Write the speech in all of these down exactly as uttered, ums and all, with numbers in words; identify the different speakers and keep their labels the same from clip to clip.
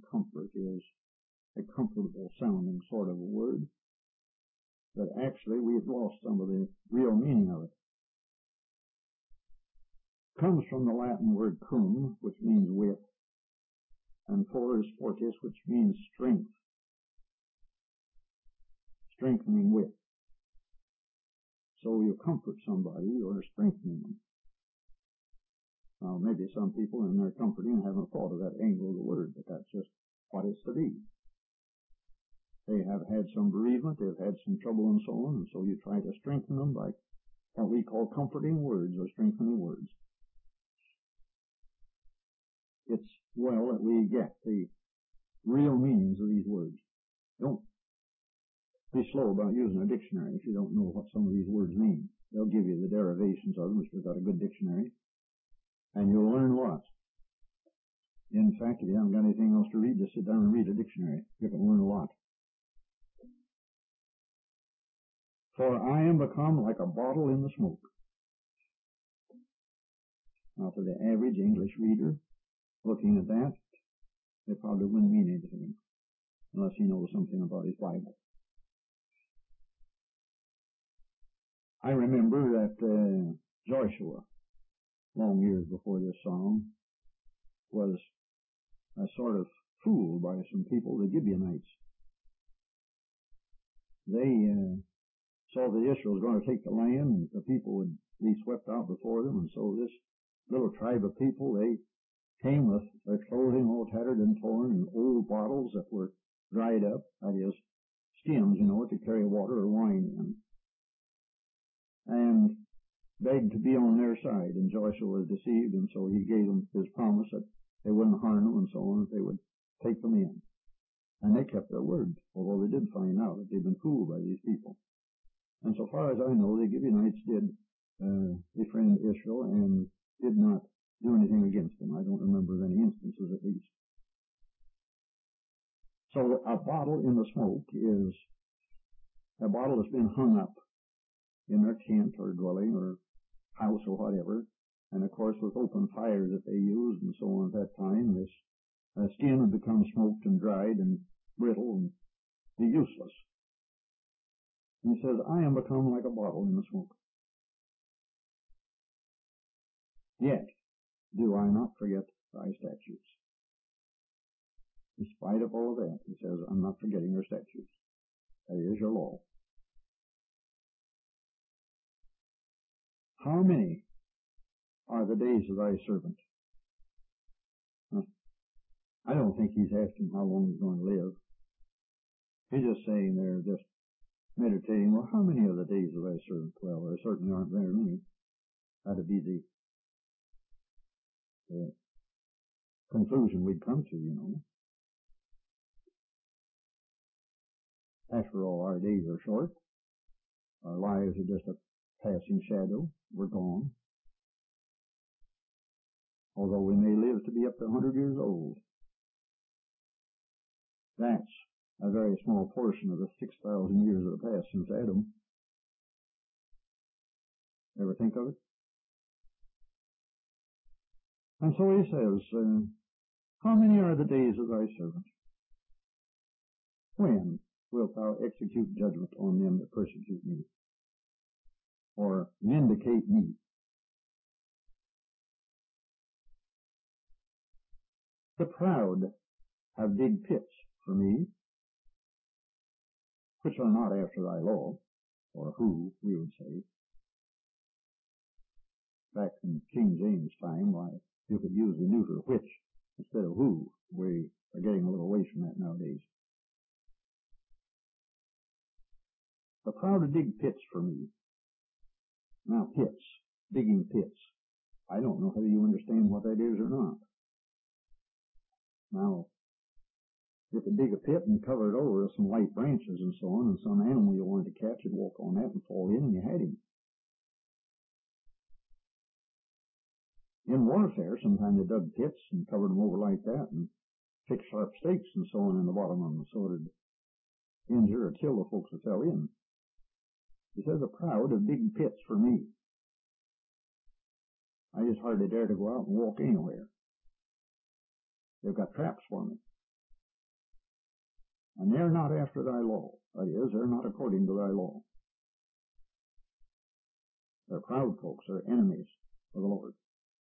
Speaker 1: comfort is a comfortable sounding sort of a word, but actually we've lost some of the real meaning of it. It comes from the Latin word cum, which means with, and fortis fortis, which means strength, strengthening with. So you comfort somebody, you're strengthening them. Now, maybe some people in their comforting haven't thought of that angle of the word, but that's just what it's to be. They have had some bereavement, they've had some trouble and so on, and so you try to strengthen them by what we call comforting words or strengthening words. It's well that we get the real meanings of these words. Don't be slow about using a dictionary if you don't know what some of these words mean. They'll give you the derivations of them if you've got a good dictionary, and you'll learn lots. In fact, if you haven't got anything else to read, just sit down and read a dictionary. You can learn a lot. For I am become like a bottle in the smoke. Now, to the average English reader, looking at that, it probably wouldn't mean anything unless he knows something about his Bible. I remember that uh, Joshua, long years before this song, was a sort of fooled by some people, the Gibeonites. They uh, saw that Israel was going to take the land, and the people would be swept out before them, and so this little tribe of people, they came with their clothing all tattered and torn, and old bottles that were dried up, that is, skins, you know, to carry water or wine in, and begged to be on their side. And Joshua was deceived, and so he gave them his promise that they wouldn't harm them and so on, that they would take them in. And they kept their word, although they did find out that they'd been fooled by these people. And so far as I know, the Gibeonites did uh, befriend Israel and did not do anything against them. I don't remember of any instances, at least. So a bottle in the smoke is a bottle that's been hung up in their tent or dwelling or house or whatever, and of course with open fires that they used and so on at that time, this uh, skin would become smoked and dried and brittle and be useless. And he says, I am become like a bottle in the smoke. Yet do I not forget thy statutes. In spite of all of that, he says, I'm not forgetting your statutes. That is your law. How many are the days of thy servant? Huh. I don't think he's asking how long he's going to live. He's just saying there, just meditating, well, how many are the days of thy servant? Well, there certainly aren't very many. That'd be the, the conclusion we'd come to, you know. After all, our days are short. Our lives are just a passing shadow. We're gone. Although we may live to be up to one hundred years old. That's a very small portion of the six thousand years that have passed since Adam. Ever think of it? And so he says, uh, how many are the days of thy servant? When wilt thou execute judgment on them that persecute me? Or vindicate me? The proud have digged pits for me, which are not after thy law, or who, we would say. Back in King James' time, why, you could use the neuter which instead of who. We are getting a little away from that nowadays. The proud to dig pits for me. Now, pits, digging pits. I don't know whether you understand what that is or not. Now, you could dig a pit and cover it over with some light branches and so on, and some animal you wanted to catch would walk on that and fall in, and you had him. In warfare, sometimes they dug pits and covered them over like that and fixed sharp stakes and so on in the bottom of them so it would injure or kill the folks that fell in. He says, the proud have digged pits for me. I just hardly dare to go out and walk anywhere. They've got traps for me. And they're not after thy law. That is, they're not according to thy law. They're proud folks. They're enemies of the Lord.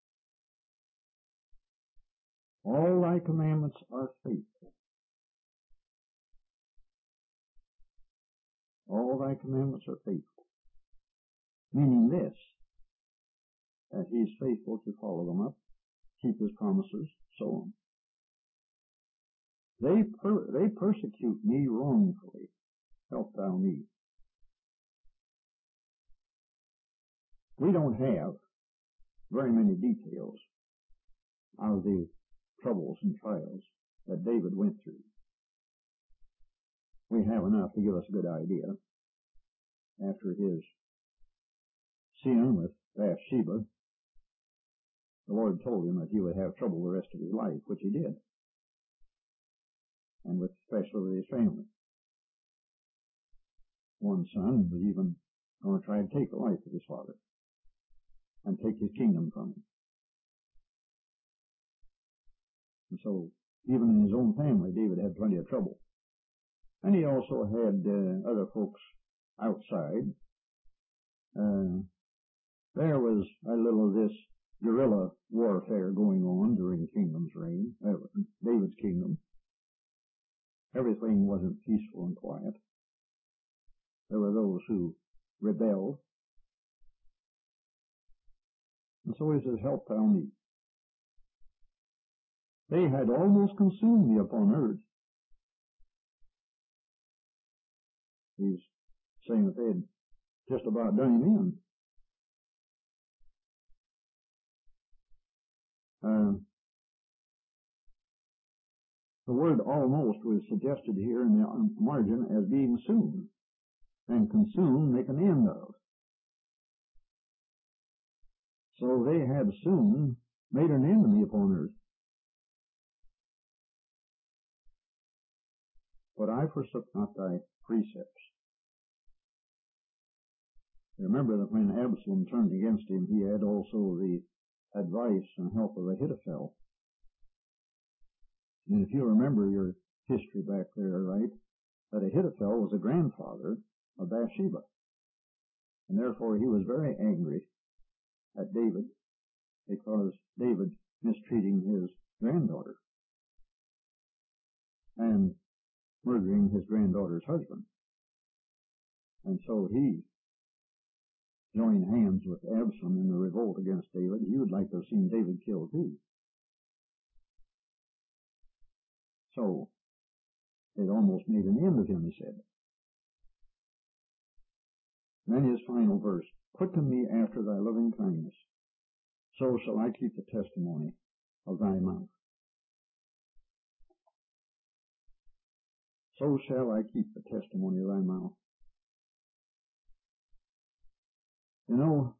Speaker 1: All thy commandments are faithful. All thy commandments are faithful. Meaning this, that he's faithful to follow them up, keep his promises, so on. They per, they persecute me wrongfully. Help thou me. We don't have very many details of the troubles and trials that David went through. We have enough to give us a good idea. After his sin with Bathsheba, the Lord told him that he would have trouble the rest of his life, which he did. And with, especially with his family. One son was even going to try to take the life of his father and take his kingdom from him. And so, even in his own family, David had plenty of trouble. And he also had uh, other folks outside. Uh, there was a little of this guerrilla warfare going on during Kingdom's reign, uh, David's kingdom. Everything wasn't peaceful and quiet. There were those who rebelled. And so he says, help thou me. They had almost consumed me upon earth. He's saying that they had just about done him in. Uh, the word almost was suggested here in the margin as being soon. And consume, make an end of. So they had soon made an enemy upon earth. But I forsook not thy precepts. Remember that when Absalom turned against him, he had also the advice and help of Ahithophel. And if you remember your history back there, right, that Ahithophel was a grandfather of Bathsheba. And therefore he was very angry at David because David mistreating his granddaughter and murdering his granddaughter's husband. And so he joined hands with Absalom in the revolt against David. He would like to have seen David killed too. So it almost made an end of him, he said. Then his final verse, quicken me after thy loving kindness, so shall I keep the testimony of thy mouth. So shall I keep the testimony of thy mouth. You know,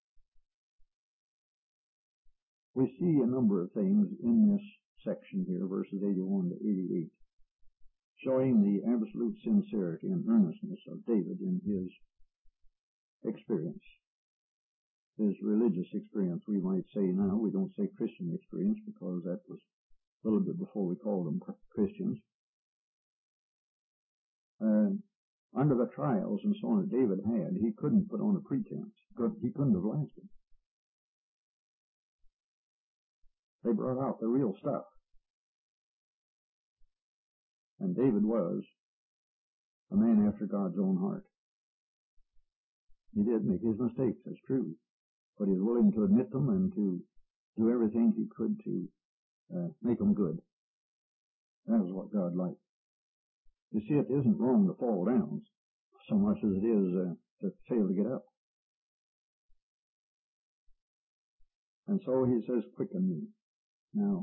Speaker 1: we see a number of things in this section here, verses eighty-one to eighty-eight, showing the absolute sincerity and earnestness of David in his experience. His religious experience, we might say now. We don't say Christian experience because that was a little bit before we called them Christians. Uh, under the trials and so on that David had, he couldn't put on a pretense. He couldn't have lasted. They brought out the real stuff. And David was a man after God's own heart. He did make his mistakes, that's true. But he was willing to admit them and to do everything he could to uh, make them good. That was what God liked. You see, it isn't wrong to fall down so much as it is uh, to fail to get up. And so he says, quicken me. Now,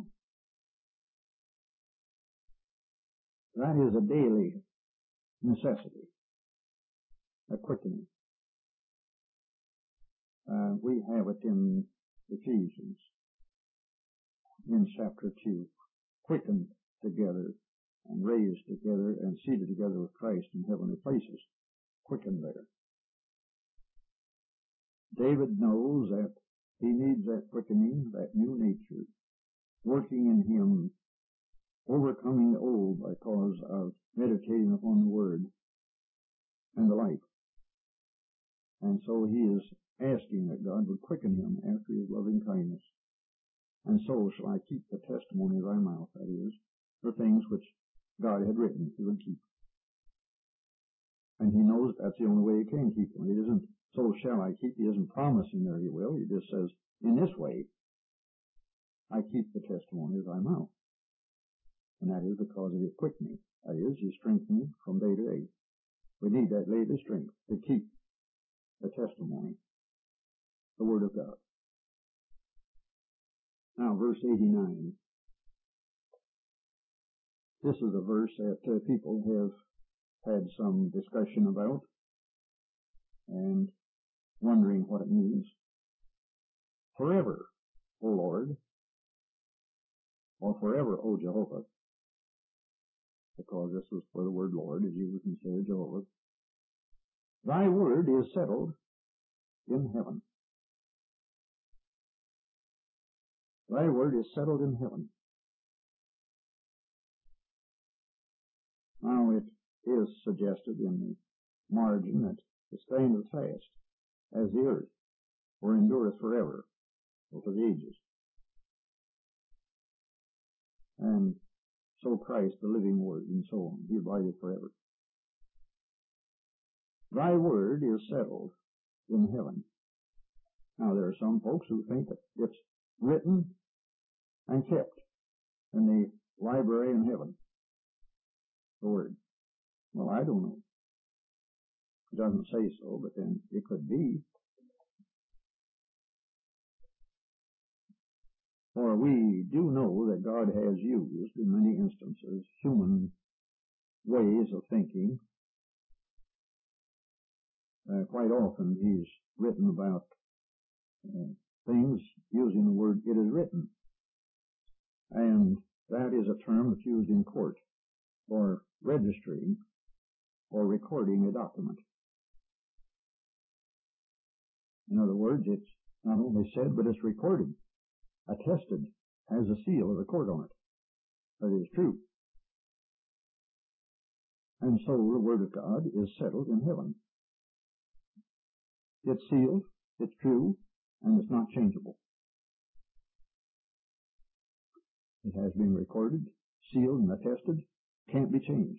Speaker 1: that is a daily necessity, a quickening. Uh, we have it in Ephesians, in chapter two, quickened together and raised together and seated together with Christ in heavenly places, quickened there. David knows that he needs that quickening, that new nature, working in him overcoming the old because of meditating upon the Word and the like. And so he is asking that God would quicken him after his loving kindness. And so shall I keep the testimony of thy mouth, that is, the things which God had written he would keep. And he knows that's the only way he can keep them. It isn't, so shall I keep. He isn't promising there he will. He just says, in this way, I keep the testimony of thy mouth. And that is because of his quickening. That is, his strengthening from day to day. We need that daily strength to keep the testimony, the Word of God. Now, verse eighty-nine. This is a verse that uh, people have had some discussion about and wondering what it means. Forever, O Lord, or forever, O Jehovah, because this was for the word Lord, as you would consider Jehovah. Thy word is settled in heaven. Thy word is settled in heaven. Now it is suggested in the margin that it standeth fast as the earth, or endureth forever, or for the ages. And so Christ, the living word, and so on, he abideth forever. Thy word is settled in heaven. Now there are some folks who think that it's written and kept in the library in heaven. The word. Well, I don't know. It doesn't say so, but then it could be. For we do know that God has used, in many instances, human ways of thinking. Uh, quite often he's written about uh, things using the word, it is written. And that is a term that's used in court for registering or recording a document. In other words, it's not only said, but it's recorded, attested, has a seal of the court on it. That is true. And so the Word of God is settled in heaven. It's sealed, it's true, and it's not changeable. It has been recorded, sealed, and attested, can't be changed.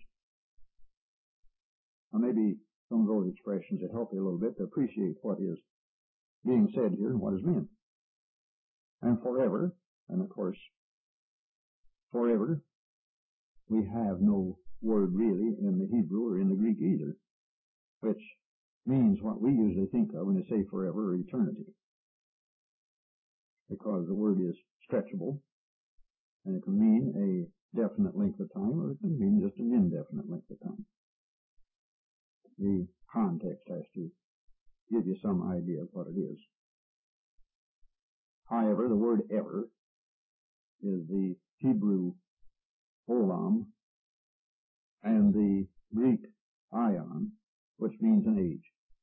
Speaker 1: Now maybe some of those expressions will help you a little bit to appreciate what is being said here and what is meant. And forever, and of course, forever, we have no word really in the Hebrew or in the Greek either, which means what we usually think of when they say forever or eternity. Because the word is stretchable, and it can mean a definite length of time, or it can mean just an indefinite length of time. The context has to give you some idea of what it is. However, the word ever is the Hebrew olam and the Greek ion, which means an age.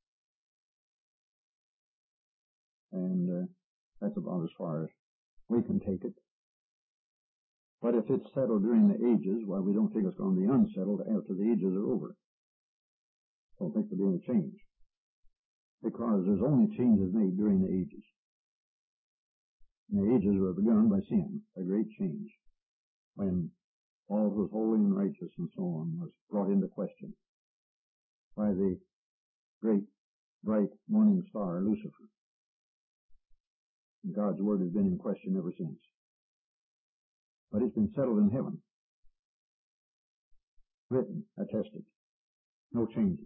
Speaker 1: And uh, that's about as far as we can take it. But if it's settled during the ages, well, we don't think it's going to be unsettled after the ages are over. Don't think there'll be any change. Because there's only changes made during the ages. And the ages were begun by sin, a great change, when all that was holy and righteous and so on was brought into question by the great bright morning star, Lucifer. And God's word has been in question ever since. But it's been settled in heaven, written, attested, no changing.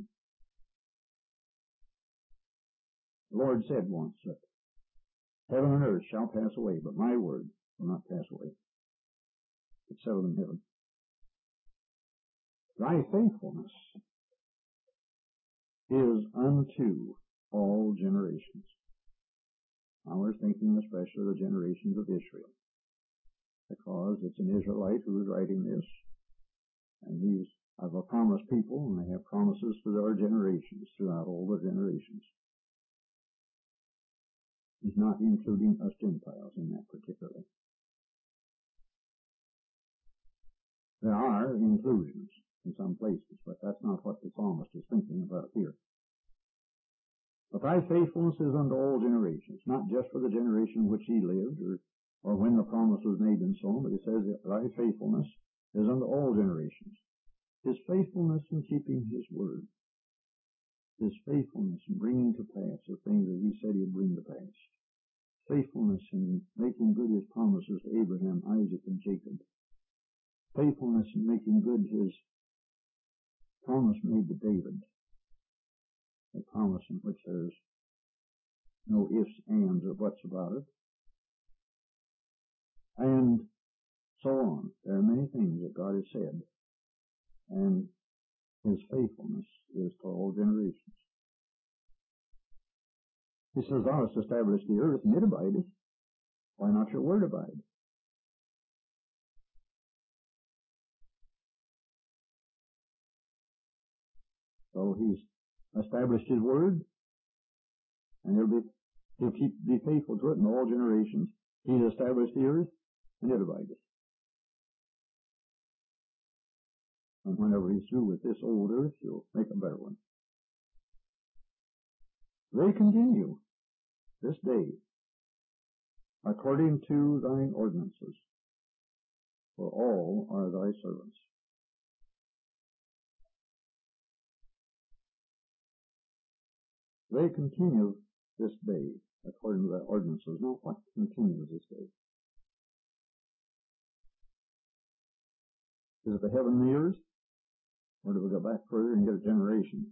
Speaker 1: The Lord said once that heaven and earth shall pass away, but my word will not pass away. It's settled in heaven. Thy faithfulness is unto all generations. Now we're thinking especially of the generations of Israel, because it's an Israelite who is writing this, and he's of a promised people, and they have promises for their generations, throughout all the generations. He's not including us Gentiles in that particularly. There are inclusions in some places, but that's not what the psalmist is thinking about here. But thy faithfulness is unto all generations, not just for the generation in which he lived or, or when the promise was made and so on, but he says that thy faithfulness is unto all generations. His faithfulness in keeping his word. His faithfulness in bringing to pass the things that he said he'd bring to pass. Faithfulness in making good his promises to Abraham, Isaac, and Jacob. Faithfulness in making good his promise made to David. A promise in which there's no ifs, ands, or buts about it. And so on. There are many things that God has said. And his faithfulness is to all generations. He says, thou hast established the earth, and it abideth. Why not your word abide? So he's established his word, and he'll be he'll keep be faithful to it in all generations. He's established the earth, and it abideth. And whenever he's through with this old earth, he'll make a better one. They continue this day according to thine ordinances, for all are thy servants. They continue this day according to thy ordinances. Now, what continues this day? Is it the heaven and the earth? Or do we go back further and get a generation?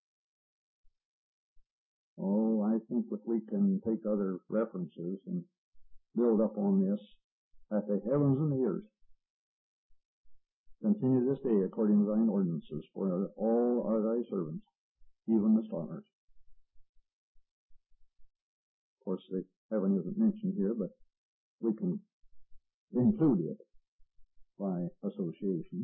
Speaker 1: Oh, I think that we can take other references and build up on this, that the heavens and the earth continue this day according to thine ordinances, for all are thy servants, even the stars. Of course, the heaven isn't mentioned here, but we can include it by association.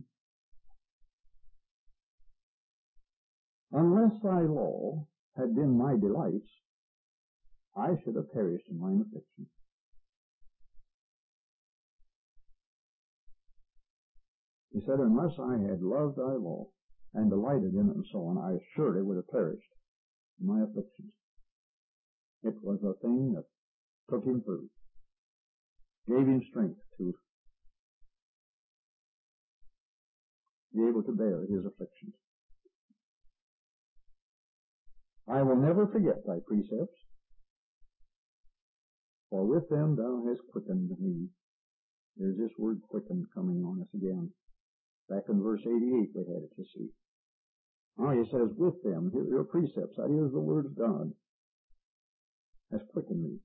Speaker 1: Unless thy law had been my delights, I should have perished in mine affliction. He said, unless I had loved thy law and delighted in it and so on, I surely would have perished in my afflictions. It was a thing that took him through, gave him strength to be able to bear his afflictions. I will never forget thy precepts, for with them thou hast quickened me. There's this word quickened coming on us again. Back in verse eighty-eight we had it, you see. Now he says, with them, your precepts, that is the word of God, has quickened me.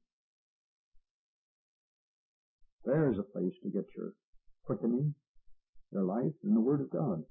Speaker 1: There's a place to get your quickening, your life, in the word of God.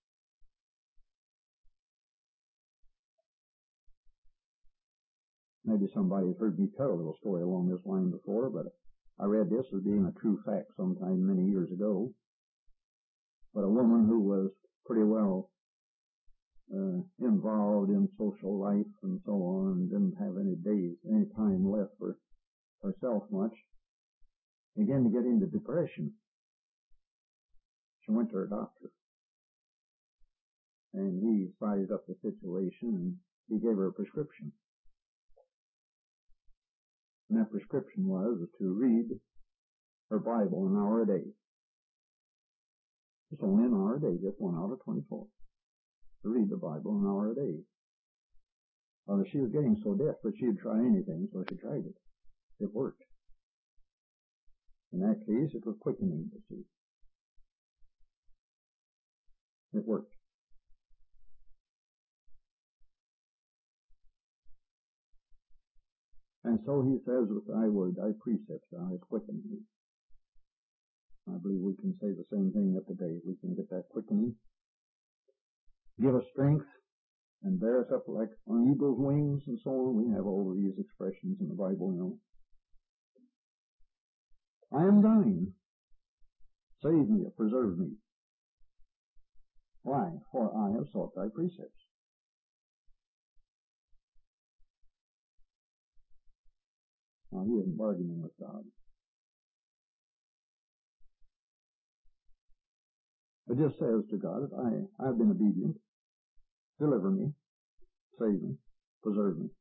Speaker 1: Maybe somebody's heard me tell a little story along this line before, but I read this as being a true fact sometime many years ago. But a woman who was pretty well uh, involved in social life and so on, and didn't have any days, any time left for herself much, began to get into depression. She went to her doctor, and he sized up the situation, and he gave her a prescription. And that prescription was to read her Bible an hour a day. It's only an hour a day, just one out of twenty-four. To read the Bible an hour a day. Well, she was getting so desperate she'd try anything, so she tried it. It worked. In that case, it was quickening, you see. It worked. And so he says, with thy word, thy precepts, thou hast quickened me. I believe we can say the same thing of today. We can get that quickening. Give us strength and bear us up like on eagle's wings and so on. We have all of these expressions in the Bible, you know. I am thine. Save me, preserve me. Why? For I have sought thy precepts. Now, he isn't bargaining with God. It just says to God that I, I've been obedient. Deliver me, save me, preserve me.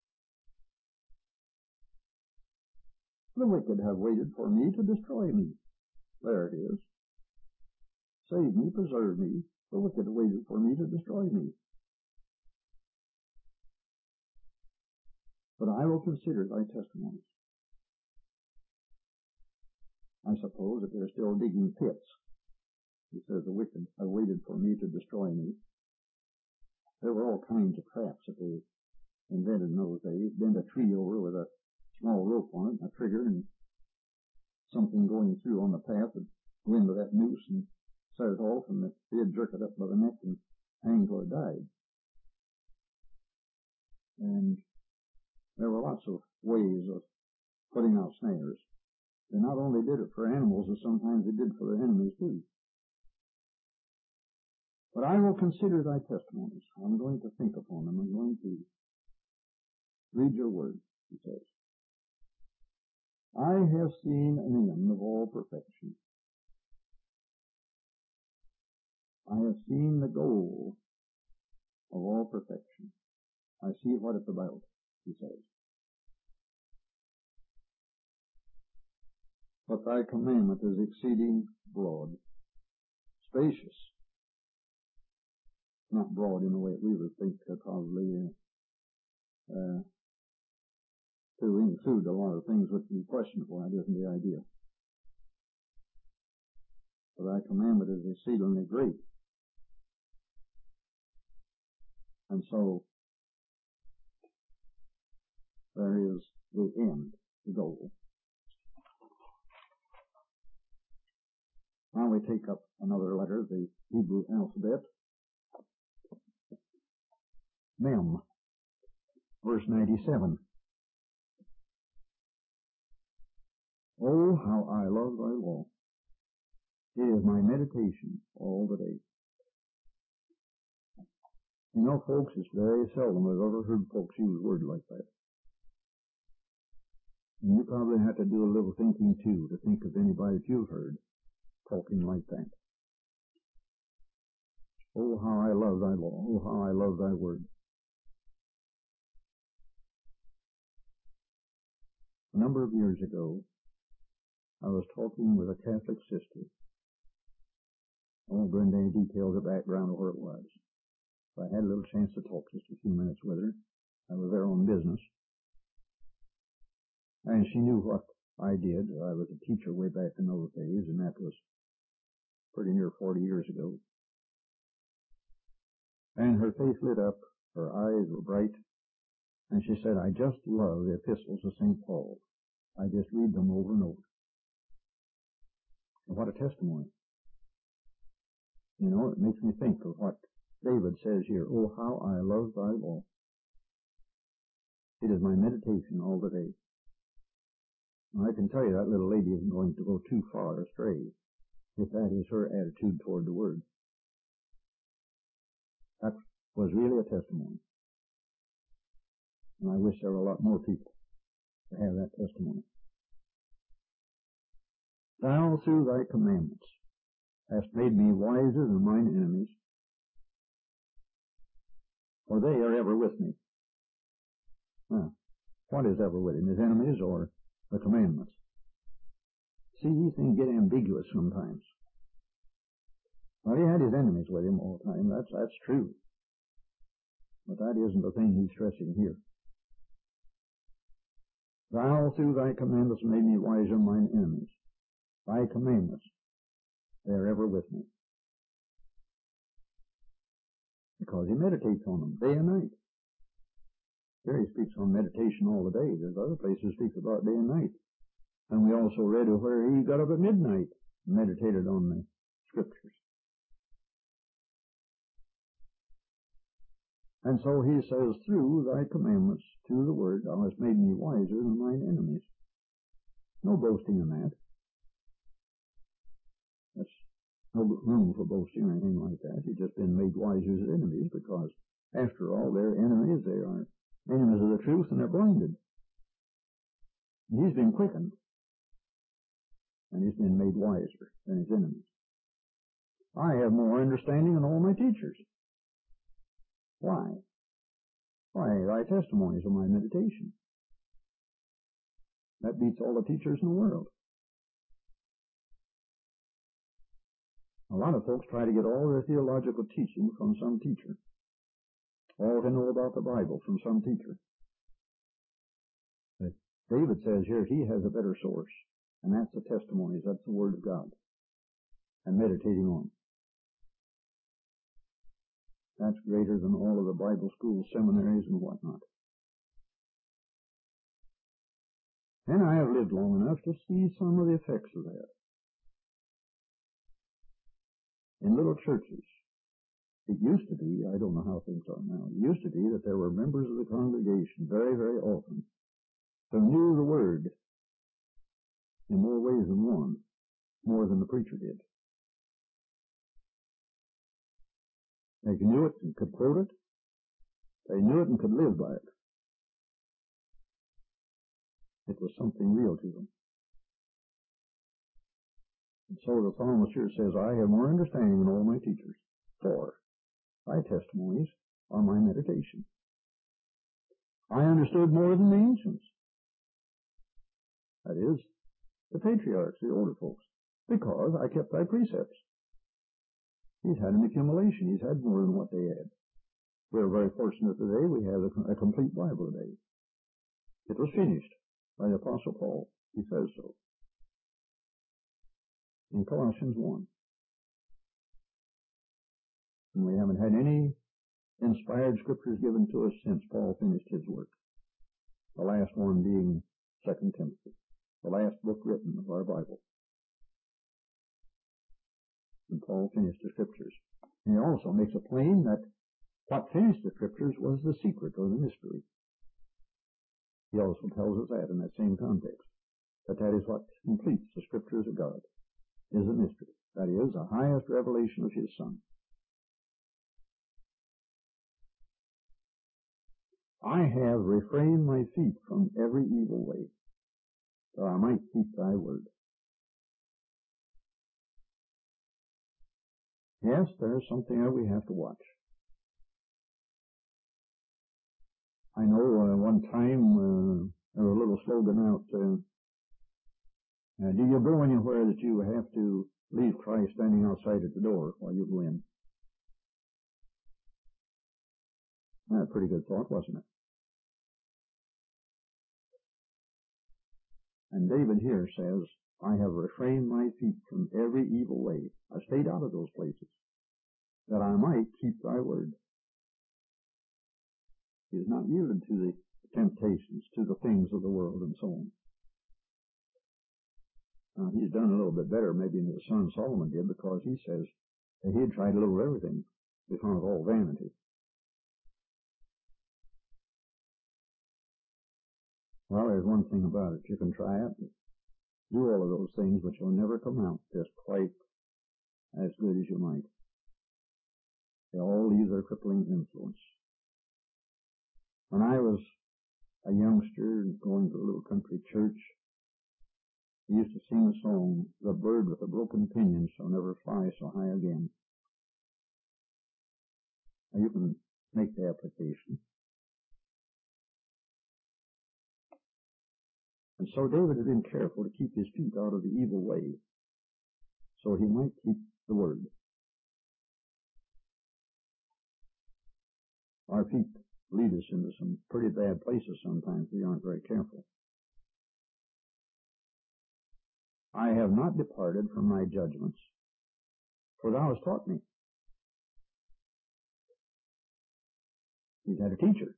Speaker 1: The wicked have waited for me to destroy me. There it is. Save me, preserve me. The wicked have waited for me to destroy me. But I will consider thy testimonies. I suppose that they're still digging pits. He says the wicked have waited for me to destroy me. There were all kinds of traps that they invented in those days. Bend a tree over with a small rope on it, and a trigger, and something going through on the path would go into that noose and set it off, and they'd jerk it up by the neck and hang till it died. And there were lots of ways of putting out snares. They not only did it for animals, but sometimes they did for their enemies too. But I will consider thy testimonies. I'm going to think upon them. I'm going to read your word, he says. I have seen an end of all perfection. I have seen the goal of all perfection. I see what it's about, he says. But thy commandment is exceeding broad, spacious. Not broad in the way we would think, uh, probably uh, to include a lot of things which would be questionable. That isn't the idea. For thy commandment is exceedingly great. And so there is the end, the goal. Now we take up another letter, the Hebrew alphabet. Mem, verse ninety-seven. Oh, how I love thy law. It is my meditation all the day. You know, folks, it's very seldom I've ever heard folks use words like that. And you probably have to do a little thinking, too, to think of anybody that you've heard talking like that. Oh, how I love thy law. Oh, how I love thy word. A number of years ago, I was talking with a Catholic sister. I won't go into any details of background of where it was. I had a little chance to talk just a few minutes with her. I was there on business. And she knew what I did. I was a teacher way back in those days, and that was pretty near forty years ago. And her face lit up, her eyes were bright, and she said, I just love the epistles of Saint Paul. I just read them over and over. And what a testimony. You know, it makes me think of what David says here, oh, how I love thy law. It is my meditation all the day. And I can tell you that little lady isn't going to go too far astray if that is her attitude toward the Word. That was really a testimony. And I wish there were a lot more people to have that testimony. Thou, through thy commandments, hast made me wiser than mine enemies, for they are ever with me. Now, what is ever with him? His enemies or the commandments? See, these things get ambiguous sometimes. Well, he had his enemies with him all the time. That's, that's true. But that isn't the thing he's stressing here. Thou, through thy commandments, made me wiser than mine enemies. Thy commandments, they are ever with me. Because he meditates on them day and night. Here he speaks on meditation all the day. There's other places he speaks about day and night. And we also read of where he got up at midnight and meditated on the Scriptures. And so he says, through thy commandments, through the word, thou hast made me wiser than mine enemies. No boasting in that. That's no room for boasting or anything like that. He's just been made wiser as enemies because, after all, they're enemies. They are enemies of the truth, and they're blinded. And he's been quickened, and he's been made wiser than his enemies. I have more understanding than all my teachers. Why? Why, thy testimonies are my meditation. That beats all the teachers in the world. A lot of folks try to get all their theological teaching from some teacher. All they know about the Bible from some teacher. But David says here he has a better source, and that's the testimonies, that's the Word of God, and meditating on. That's greater than all of the Bible schools, seminaries, and whatnot. And I have lived long enough to see some of the effects of that. In little churches, it used to be, I don't know how things are now, it used to be that there were members of the congregation very, very often who knew the Word in more ways than one, more than the preacher did. They knew it and could quote it. They knew it and could live by it. It was something real to them. And so the psalmist here says, I have more understanding than all my teachers, for thy testimonies are my meditation. I understood more than the ancients. That is, the patriarchs, the older folks, because I kept thy precepts. He's had an accumulation. He's had more than what they had. We're very fortunate today. We have a, a complete Bible today. It was finished by the Apostle Paul. He says so in Colossians one. And we haven't had any inspired scriptures given to us since Paul finished his work. The last one being Second Timothy, the last book written of our Bible. And Paul finished the scriptures. And he also makes it plain that what finished the scriptures was the secret or the mystery. He also tells us that in that same context, that that is what completes the scriptures of God, is a mystery. That is, the highest revelation of his Son. I have refrained my feet from every evil way, that I might keep thy word. Yes, there's something that we have to watch. I know uh, one time uh, there was a little slogan out, uh, uh, do you go anywhere that you have to leave Christ standing outside at the door while you go in? That's a pretty good thought, wasn't it? And David here says, I have refrained my feet from every evil way. I stayed out of those places, that I might keep thy word. He is not yielded to the temptations, to the things of the world, and so on. Now, he's done a little bit better maybe than his son Solomon did, because he says that he had tried a little of everything. They found it all vanity. Well, there's one thing about it. You can try it, do all of those things, but you'll never come out just quite as good as you might. They all leave their crippling influence. When I was a youngster going to a little country church, we used to sing a song, the bird with a broken pinion shall never fly so high again. Now you can make the application. And so David had been careful to keep his feet out of the evil way, so he might keep the word. Our feet lead us into some pretty bad places sometimes if we aren't very careful. I have not departed from thy judgments, for thou hast taught me. He's had a teacher,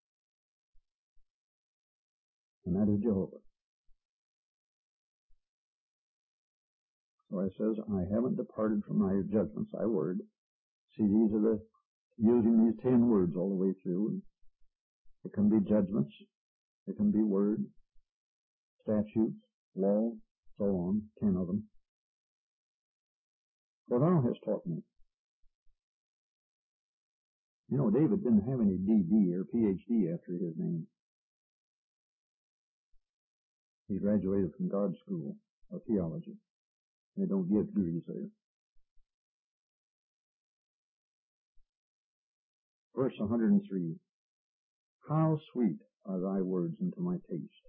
Speaker 1: and that is Jehovah. So it says, I haven't departed from thy judgments, thy word. See, these are the, using these ten words all the way through. It can be judgments, it can be word, statutes, law, so on, ten of them. For thou hast taught me. You know, David didn't have any D D or P H D after his name. He graduated from God's School of Theology. They don't give degrees there. verse one hundred three. How sweet are thy words unto my taste,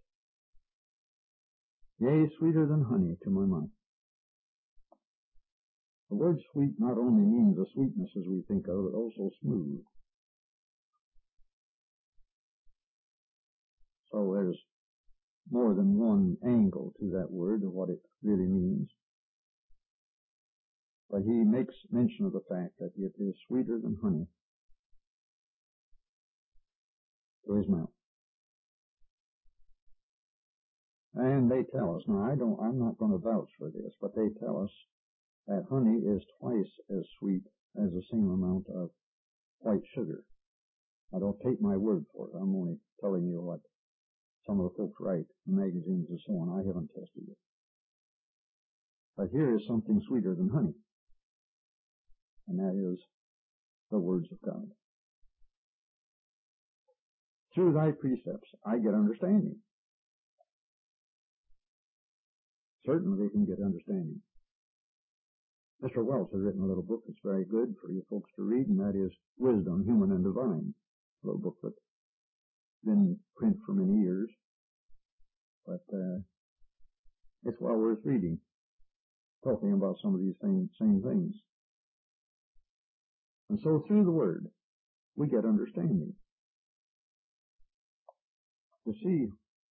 Speaker 1: yea, sweeter than honey to my mouth. The word sweet not only means the sweetness as we think of, but also smooth. So there's more than one angle to that word of what it really means. But he makes mention of the fact that it is sweeter than honey to his mouth. And they tell us, now I don't, I'm not going to vouch for this, but they tell us that honey is twice as sweet as the same amount of white sugar. I don't take my word for it. I'm only telling you what some of the folks write in magazines and so on. I haven't tested it. But here is something sweeter than honey, and that is the words of God. Through thy precepts I get understanding. Certainly we can get understanding. Mister Welch has written a little book that's very good for you folks to read, and that is Wisdom, Human and Divine. A little book that's been in print for many years, but uh, it's well worth reading, talking about some of these things, same things. And so through the Word, we get understanding. You see,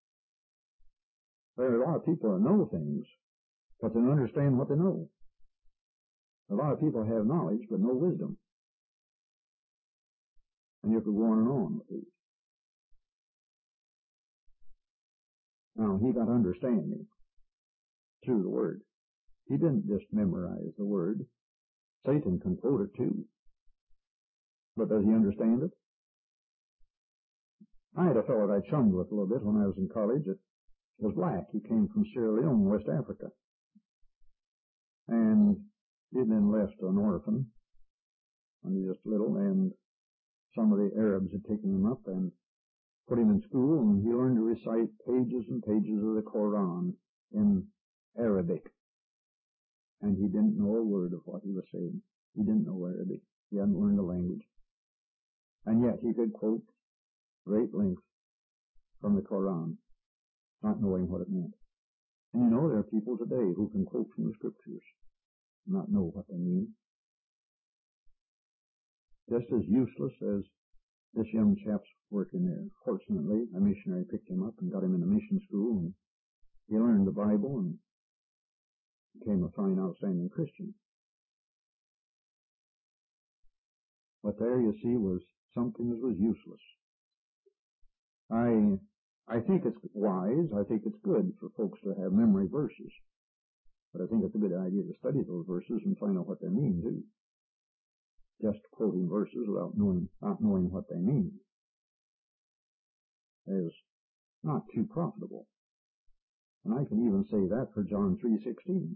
Speaker 1: there are a lot of people that know things, but they don't understand what they know. A lot of people have knowledge, but no wisdom. And you could go on and on with these. Now, he got understanding through the Word. He didn't just memorize the Word. Satan can quote it too. But does he understand it? I had a fellow that I chummed with a little bit when I was in college. It was black. He came from Sierra Leone, West Africa. And he'd been left an orphan when he was just little, and some of the Arabs had taken him up and put him in school, and he learned to recite pages and pages of the Quran in Arabic. And he didn't know a word of what he was saying. He didn't know Arabic. He hadn't learned the language. And yet he could quote great length from the Quran, not knowing what it meant. And you know, there are people today who can quote from the Scriptures, not know what they mean. Just as useless as this young chap's working there. Fortunately, a missionary picked him up and got him in a mission school, and he learned the Bible and became a fine, outstanding Christian. But there, you see, was something that was useless. I I think it's wise, I think it's good for folks to have memory verses. But I think it's a good idea to study those verses and find out what they mean, too. Just quoting verses without knowing, not knowing what they mean is not too profitable. And I can even say that for John three sixteen.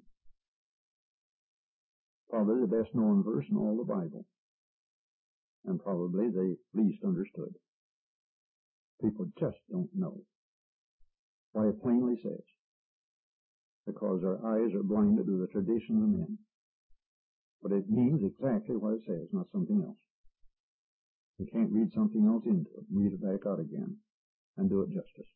Speaker 1: Probably the best known verse in all the Bible. And probably the least understood. People just don't know why it plainly says. Because their eyes are blinded to the traditions of men. But it means exactly what it says, not something else. You can't read something else into it, read it back out again, and do it justice.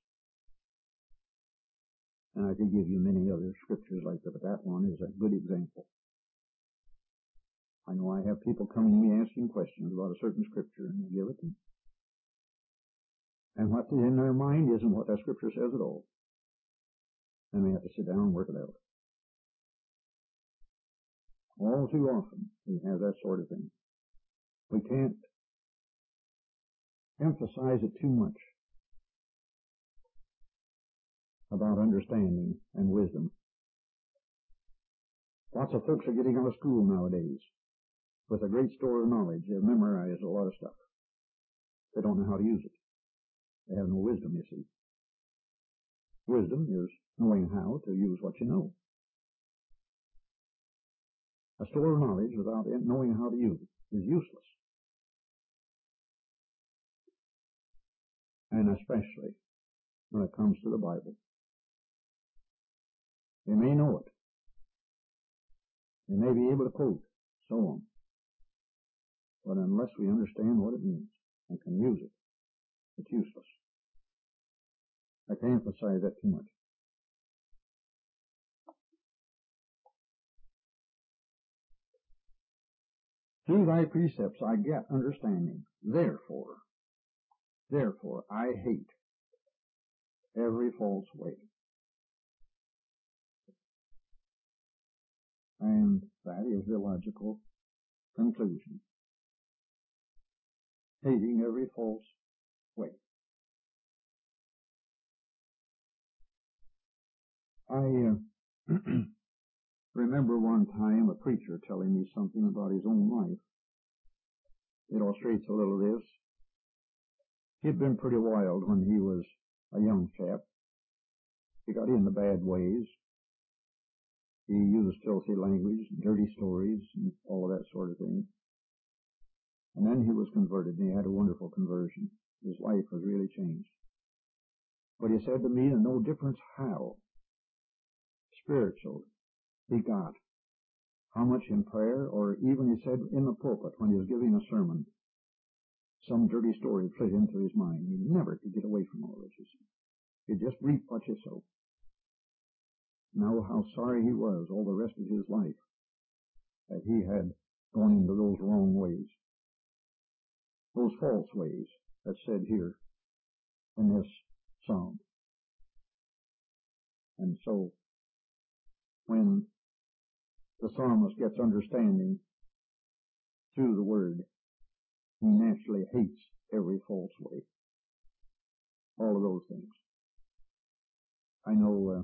Speaker 1: And I could give you many other scriptures like that, but that one is a good example. I know I have people coming to me asking questions about a certain scripture, and I give it to them. And what's in their mind isn't what that scripture says at all. And they have to sit down and work it out. All too often, we have that sort of thing. We can't emphasize it too much about understanding and wisdom. Lots of folks are getting out of school nowadays with a great store of knowledge. They've memorized a lot of stuff. They don't know how to use it. They have no wisdom, you see. Wisdom is knowing how to use what you know. A store of knowledge without knowing how to use it is useless. And especially when it comes to the Bible. They may know it. They may be able to quote, so on. But unless we understand what it means, and can use it. It's useless. I can't emphasize that too much. Through thy precepts I get understanding. Therefore, therefore I hate every false way. And that is the logical conclusion. Hating every false way. I uh, remember one time a preacher telling me something about his own life. It illustrates a little of this. He had been pretty wild when he was a young chap. He got into bad ways. He used filthy language, dirty stories, and all of that sort of thing. And then he was converted, and he had a wonderful conversion. His life was really changed. But he said to me, there's no difference how spiritual he got, how much in prayer, or even he said in the pulpit when he was giving a sermon, some dirty story flit into his mind. He never could get away from all this. He just reap what you sow. Know how sorry he was all the rest of his life that he had gone into those wrong ways, those false ways that's said here in this psalm. And so when the psalmist gets understanding through the word, he naturally hates every false way. All of those things. I know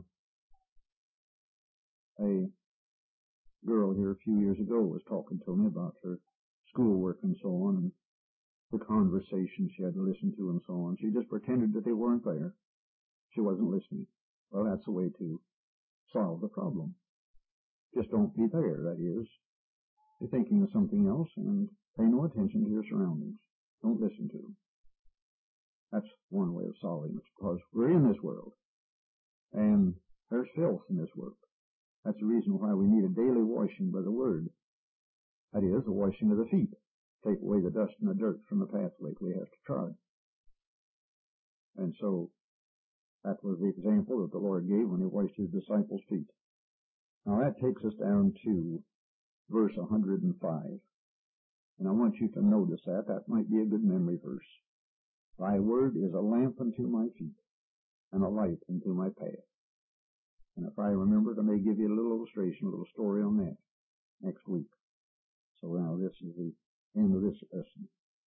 Speaker 1: uh, a girl here a few years ago was talking to me about her schoolwork and so on, and the conversations she had to listen to and so on. She just pretended that they weren't there. She wasn't listening. Well, that's the way to solve the problem. Just don't be there, that is. You're thinking of something else and pay no attention to your surroundings. Don't listen to them. That's one way of solving it, because we're in this world, and there's filth in this world. That's the reason why we need a daily washing by the Word. That is, the washing of the feet. Take away the dust and the dirt from the pathway we have to trod. And so, that was the example that the Lord gave when He washed His disciples' feet. Now that takes us down to verse one hundred five. And I want you to notice that. That might be a good memory verse. Thy word is a lamp unto my feet, and a light unto my path. And if I remember it, I may give you a little illustration, a little story on that next week. So now this is the end of this lesson.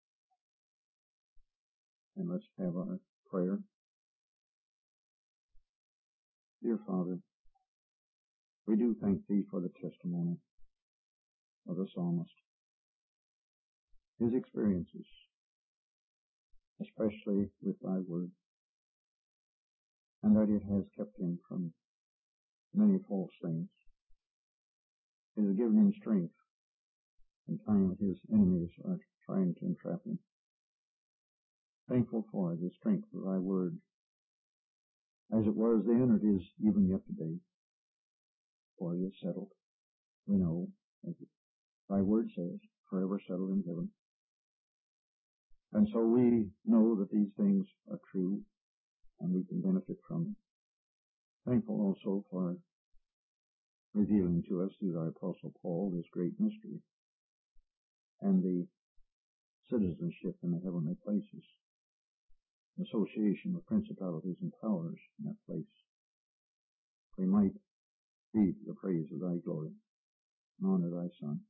Speaker 1: And let's have our prayer. Dear Father, we do thank Thee for the testimony of the psalmist, his experiences, especially with Thy word, and that it has kept him from many false things. It has given him strength in time that his enemies are trying to entrap him. Thankful for the strength of Thy word, as it was then, it is even yet today. For it is settled. We know, as Thy word says, forever settled in heaven. And so we know that these things are true, and we can benefit from them. Thankful also for revealing to us through Thy Apostle Paul this great mystery, and the citizenship in the heavenly places, association with principalities and powers in that place. We might be to the praise of Thy glory and honor Thy Son.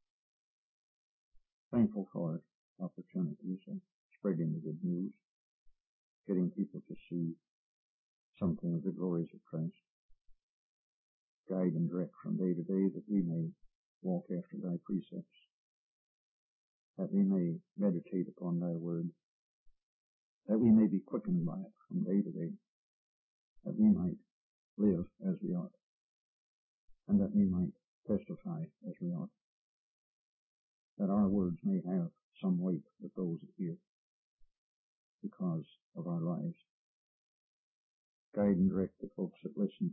Speaker 1: Thankful for opportunities of spreading the good news, getting people to see something of the glories of Christ. Guide and direct from day to day that we may walk after Thy precepts, that we may meditate upon Thy word, that we may be quickened by it from day to day, that we might live as we ought, and that we might testify as we ought, that our words may have some weight with those that hear because of our lives. Guide and direct the folks that listen,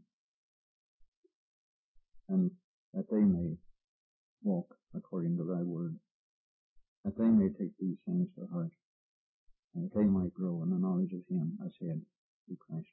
Speaker 1: and that they may walk according to Thy word, that they may take these things to heart, that they might grow in the knowledge of him as head, through Christ